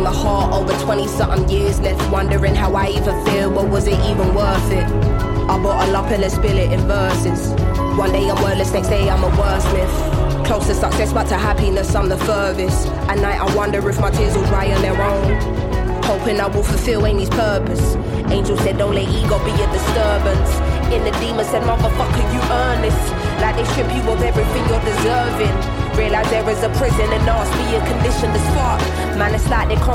the heart over 20-something years left, wondering how I even feel, but was it even worth it? I bottle up and then spill it in verses. One day I'm wordless, next day I'm a wordsmith. Close to success, but to happiness I'm the furthest. At night I wonder if my tears will dry on their own, hoping I will fulfill Amy's purpose. Angel said don't let ego be a disturbance. In the demon said motherfucker you earn this. Like they strip you of everything you're deserving. Realize there is a prison and ask me a condition to spark. Man, it's like they